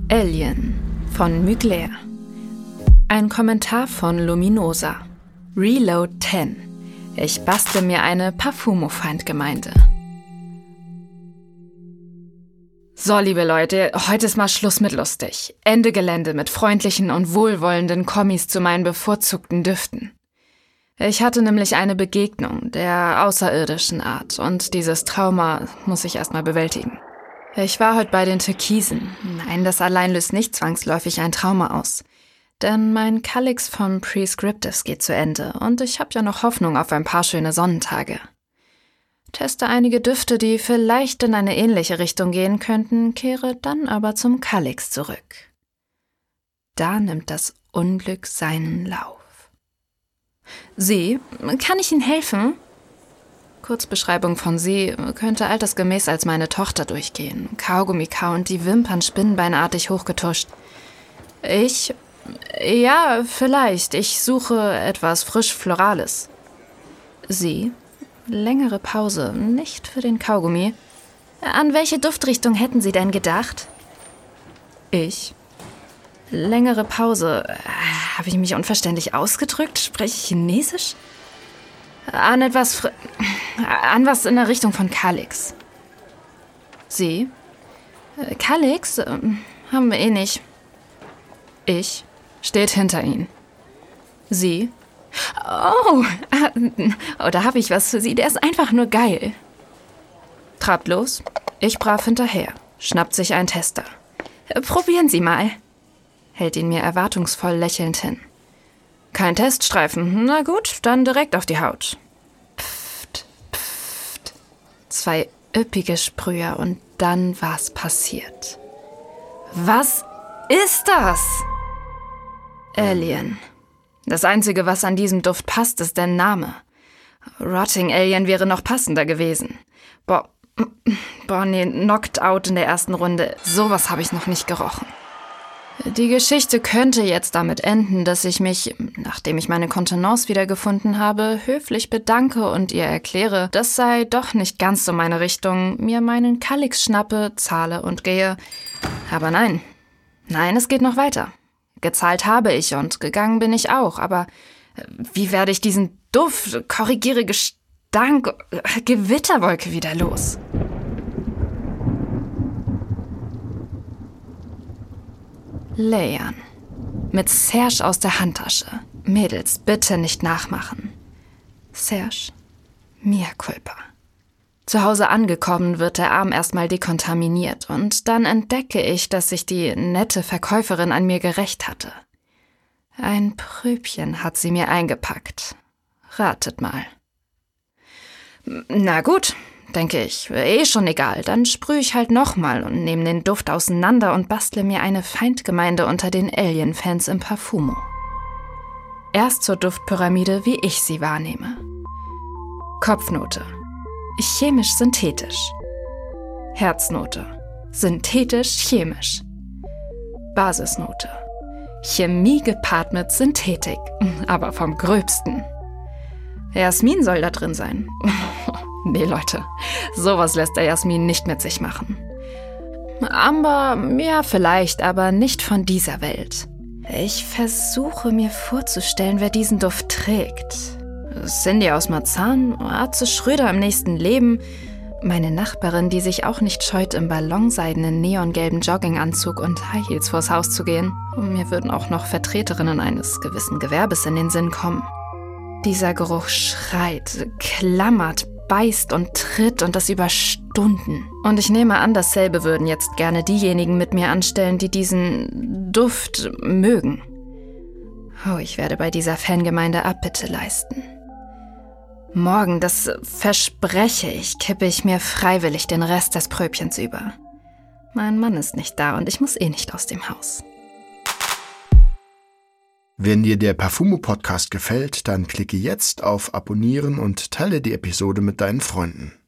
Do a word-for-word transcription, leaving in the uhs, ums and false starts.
Alien von Mugler. Ein Kommentar von Luminosa. Reload zehn. Ich bastle mir eine Parfumo-Feindgemeinde. So, liebe Leute, heute ist mal Schluss mit lustig. Ende Gelände mit freundlichen und wohlwollenden Kommis zu meinen bevorzugten Düften. Ich hatte nämlich eine Begegnung der außerirdischen Art und dieses Trauma muss ich erstmal bewältigen. Ich war heute bei den Türkisen. Nein, das allein löst nicht zwangsläufig ein Trauma aus. Denn mein Calix von Prescriptives geht zu Ende und ich habe ja noch Hoffnung auf ein paar schöne Sonnentage. Teste einige Düfte, die vielleicht in eine ähnliche Richtung gehen könnten, kehre dann aber zum Calix zurück. Da nimmt das Unglück seinen Lauf. Sie, kann ich Ihnen helfen? Kurzbeschreibung von sie könnte altersgemäß als meine Tochter durchgehen. Kaugummi-Kau und die Wimpern spinnenbeinartig hochgetuscht. Ich... Ja, vielleicht. Ich suche etwas frisch Florales. Sie... Längere Pause, nicht für den Kaugummi. An welche Duftrichtung hätten Sie denn gedacht? Ich. Längere Pause. Habe ich mich unverständlich ausgedrückt? Spreche ich Chinesisch? An etwas... Fr- an was in der Richtung von Calix. Sie? Calix? Haben wir eh nicht. Ich. Steht hinter Ihnen. Sie? Oh, oh, da habe ich was für Sie. Der ist einfach nur geil. Trabt los. Ich brav hinterher. Schnappt sich ein Tester. Probieren Sie mal. Hält ihn mir erwartungsvoll lächelnd hin. Kein Teststreifen. Na gut, dann direkt auf die Haut. Pfft, pfft. Zwei üppige Sprüher und dann war's passiert. Was ist das? Alien. Das Einzige, was an diesem Duft passt, ist der Name. Rotting Alien wäre noch passender gewesen. Boah, boah, nee, knocked out in der ersten Runde. Sowas habe ich noch nicht gerochen. Die Geschichte könnte jetzt damit enden, dass ich mich, nachdem ich meine Kontenance wiedergefunden habe, höflich bedanke und ihr erkläre, das sei doch nicht ganz so meine Richtung, mir meinen Calix schnappe, zahle und gehe. Aber nein, nein, es geht noch weiter. Gezahlt habe ich und gegangen bin ich auch, aber wie werde ich diesen Duft, korrigiere Gestank, Gewitterwolke wieder los? Layern. Mit Serge aus der Handtasche. Mädels, bitte nicht nachmachen. Serge, mea culpa. Zu Hause angekommen wird der Arm erstmal dekontaminiert und dann entdecke ich, dass sich die nette Verkäuferin an mir gerächt hatte. Ein Pröbchen hat sie mir eingepackt. Ratet mal. Na gut, denke ich, eh schon egal, dann sprühe ich halt nochmal und nehme den Duft auseinander und bastle mir eine Feindgemeinde unter den Alien-Fans im Parfumo. Erst zur Duftpyramide, wie ich sie wahrnehme. Kopfnote. Chemisch-synthetisch. Herznote. Synthetisch-chemisch. Basisnote. Chemie gepaart mit Synthetik, aber vom Gröbsten. Jasmin soll da drin sein. Nee, Leute, sowas lässt der Jasmin nicht mit sich machen. Amber, ja vielleicht, aber nicht von dieser Welt. Ich versuche mir vorzustellen, wer diesen Duft trägt. Cindy aus Marzahn, Atze Schröder im nächsten Leben, meine Nachbarin, die sich auch nicht scheut, im ballonseidenen neongelben Jogginganzug und High Heels vors Haus zu gehen. Und mir würden auch noch Vertreterinnen eines gewissen Gewerbes in den Sinn kommen. Dieser Geruch schreit, klammert, beißt und tritt und das über Stunden. Und ich nehme an, dasselbe würden jetzt gerne diejenigen mit mir anstellen, die diesen Duft mögen. Oh, ich werde bei dieser Fangemeinde Abbitte leisten. Morgen, das verspreche ich, kippe ich mir freiwillig den Rest des Pröbchens über. Mein Mann ist nicht da und ich muss eh nicht aus dem Haus. Wenn dir der Parfumo-Podcast gefällt, dann klicke jetzt auf Abonnieren und teile die Episode mit deinen Freunden.